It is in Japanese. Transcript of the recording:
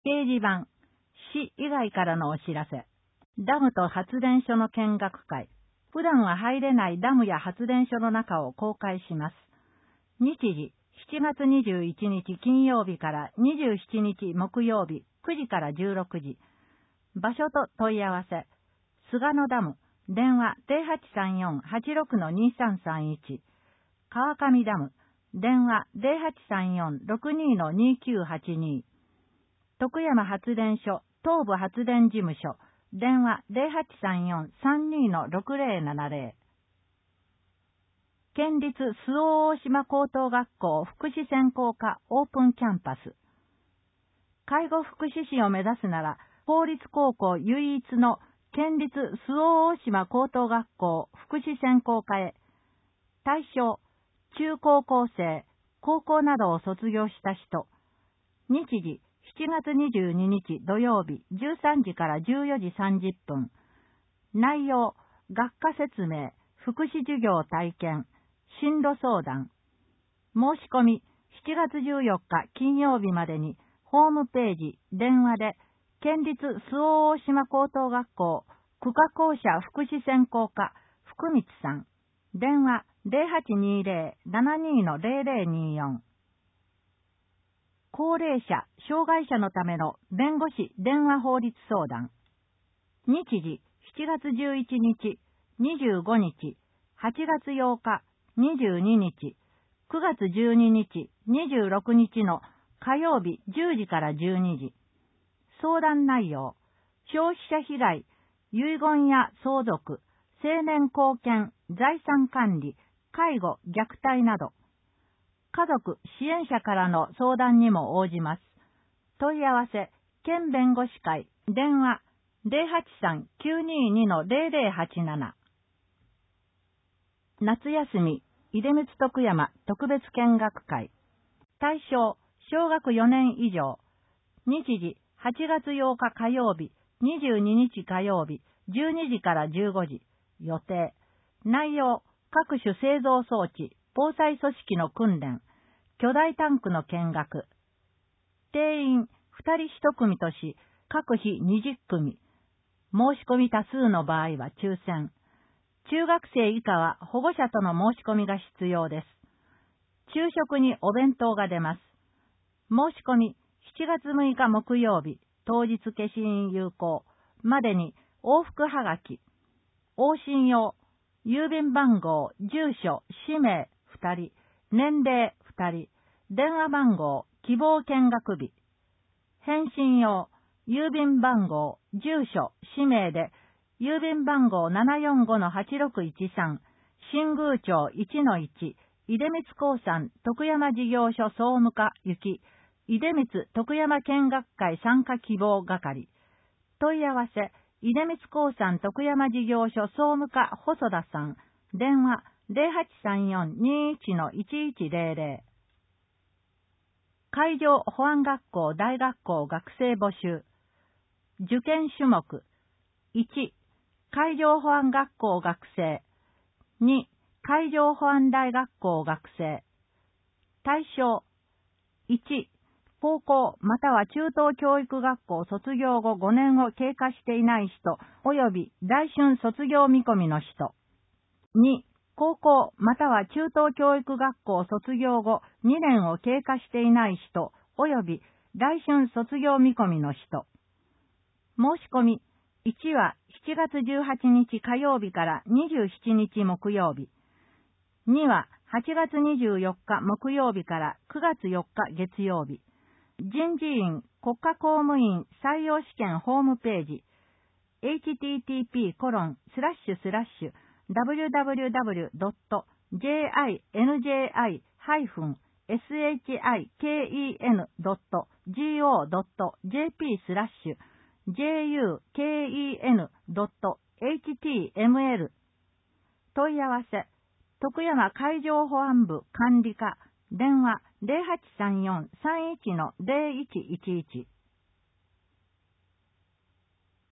掲示板、市以外からのお知らせ。ダムと発電所の見学会。普段は入れないダムや発電所の中を公開します。日時、7月21日金曜日から27日木曜日9時から16時。場所と問い合わせ。菅野ダム、電話0834-86-2331。川上ダム、電話0834-62-2982。徳山発電所、東部発電事務所、電話0834-32-6070。県立周防大島高等学校福祉専攻科オープンキャンパス。介護福祉士を目指すなら、公立高校唯一の県立周防大島高等学校福祉専攻科へ。対象、中高校生、高校などを卒業した人。日時、7月22日土曜日13時から14時30分。内容、学科説明、福祉授業体験、進路相談。申し込み、7月14日金曜日までに、ホームページ、電話で、県立周防大島高等学校、区科校舎福祉専攻科、福光さん。電話0820-72-0024。高齢者、障害者のための弁護士電話法律相談。日時、7月11日、25日、8月8日、22日、9月12日、26日の火曜日10時から12時。相談内容、消費者被害、遺言や相続、成年後見、財産管理、介護、虐待など。家族、支援者からの相談にも応じます。問い合わせ、県弁護士会、電話、083-922-0087。夏休み、出光徳山特別見学会。対象、小学4年以上。日時、8月8日火曜日、22日火曜日、12時から15時。予定。内容、各種製造装置、防災組織の訓練、巨大タンクの見学。定員、2人1組とし、各日20組。申し込み多数の場合は抽選。中学生以下は保護者との申し込みが必要です。昼食にお弁当が出ます。申し込み、7月6日木曜日、当日消印有効までに往復はがき。往診用、郵便番号、住所、氏名2人、年齢2人、電話番号、希望見学日。返信用、郵便番号、住所、氏名で、郵便番号745-8613、新宮町 1-1、出光興産徳山事業所総務課行き、出光徳山見学会参加希望係。問い合わせ、出光興産徳山事業所総務課細田さん。電話0834-21-1100。海上保安学校大学校学生募集。受験種目。1、海上保安学校学生。2、海上保安大学校学生。対象。1、高校または中等教育学校卒業後5年を経過していない人及び来春卒業見込みの人。2、高校または中等教育学校卒業後2年を経過していない人及び来春卒業見込みの人。申し込み。1は7月18日火曜日から27日木曜日。2は8月24日木曜日から9月4日月曜日。人事院国家公務員採用試験ホームページ http://www.jinjin-juken.html 問い合わせ徳山海上保安部管理課電話0834-31-0111